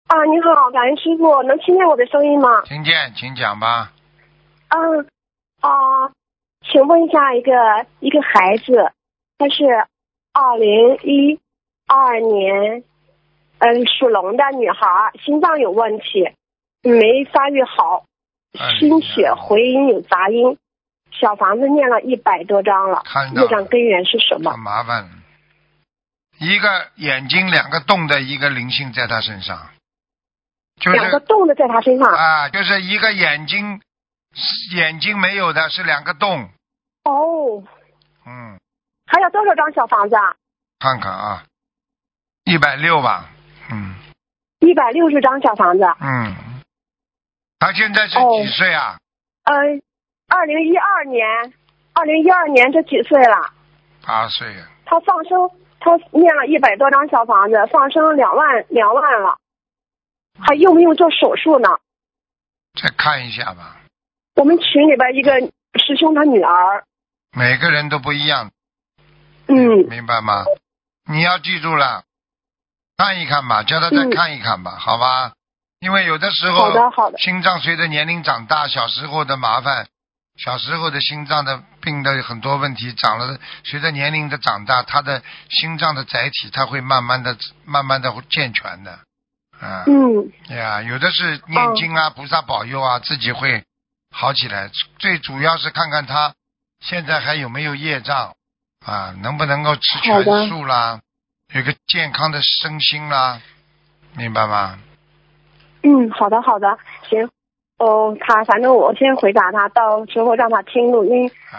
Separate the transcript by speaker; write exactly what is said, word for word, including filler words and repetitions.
Speaker 1: 啊，你好，感恩师傅，能听见我的声音吗？
Speaker 2: 听见，请讲吧。
Speaker 1: 嗯，啊，请问一下，一个一个孩子，他是二零一二年，嗯，属龙的女孩，心脏有问题，没发育好，心血回音有杂音，小房子念了一百多张了，业障根源是什么？
Speaker 2: 很麻烦，一个眼睛两个洞的一个灵性在他身上。就是、
Speaker 1: 两个洞的在他身上
Speaker 2: 啊，就是一个眼睛眼睛没有的是两个洞。
Speaker 1: 哦，
Speaker 2: 嗯，
Speaker 1: 还有多少张小房子啊？
Speaker 2: 看看啊，一百六吧。嗯，
Speaker 1: 一百六十张小房子。
Speaker 2: 嗯，他现在是几岁啊？
Speaker 1: 嗯、哦，二零一二年，二零一二年这几岁了？
Speaker 2: 八岁。
Speaker 1: 他放生，他念了一百多张小房子，放生两万两万了。还用不用做手术呢？
Speaker 2: 再看一下吧。
Speaker 1: 我们群里边一个师兄他女儿。
Speaker 2: 每个人都不一样。
Speaker 1: 嗯。
Speaker 2: 明白吗？你要记住了，看一看吧，叫他再看一看吧，嗯、好吧？因为有的时候，
Speaker 1: 好的好的，
Speaker 2: 心脏随着年龄长大，小时候的麻烦，小时候的心脏的病的很多问题，长了随着年龄的长大，他的心脏的载体，它会慢慢的、慢慢的健全的。啊、
Speaker 1: 嗯，
Speaker 2: 呀，有的是念经啊、哦，菩萨保佑啊，自己会好起来。最主要是看看他现在还有没有业障啊，能不能够吃全素啦，有个健康的身心啦，明白吗？
Speaker 1: 嗯，好的好的，行。哦，他反正我先回答他，到时候让他听录音。